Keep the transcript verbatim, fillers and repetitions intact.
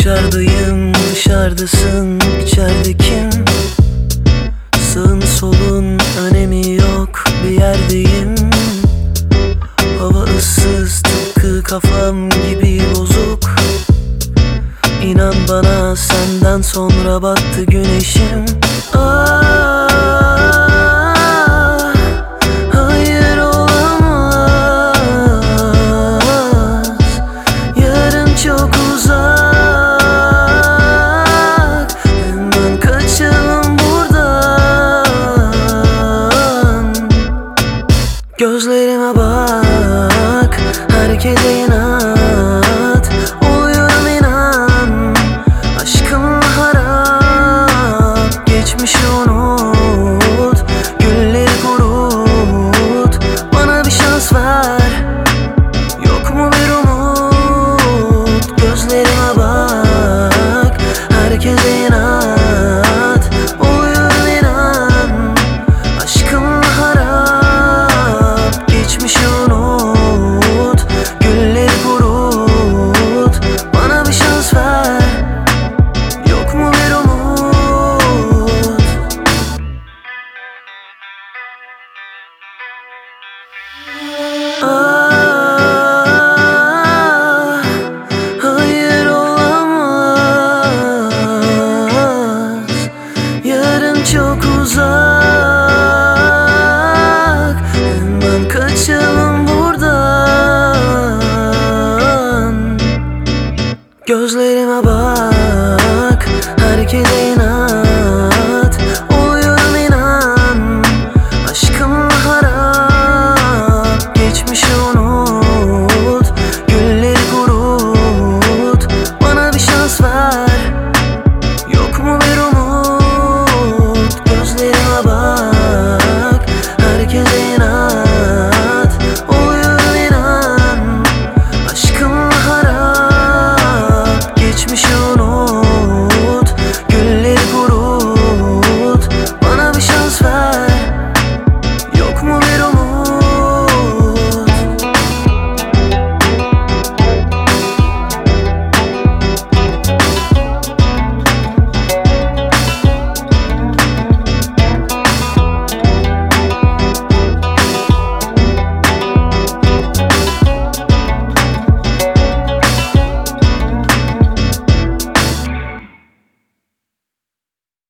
Dışarıdayım, dışarıdasın, içeride kim? Sağın solun önemi yok, bir yerdeyim. Hava ıssız, tıpkı kafam gibi bozuk. İnan bana, senden sonra battı güneşim. Ah, hayır olamaz. Yarın çok uzak. Hemen kaçalım buradan. Gözlerime bak, harekete inat. Oluyorum inan, aşkım harap. Geçmişi unut, gülleri kurut. Bana bir şans ver, yok mu bir umut? Gözlerime bak, harekete inat. Oluyorum inan, aşkım harap. Geçmişi unut, gülleri kurut. Bana bir şans ver, yok mu bir umut? Ah, hayır olamaz. Yarın çok uzak. Hemen kaçalım buradan. Gözlerime bak,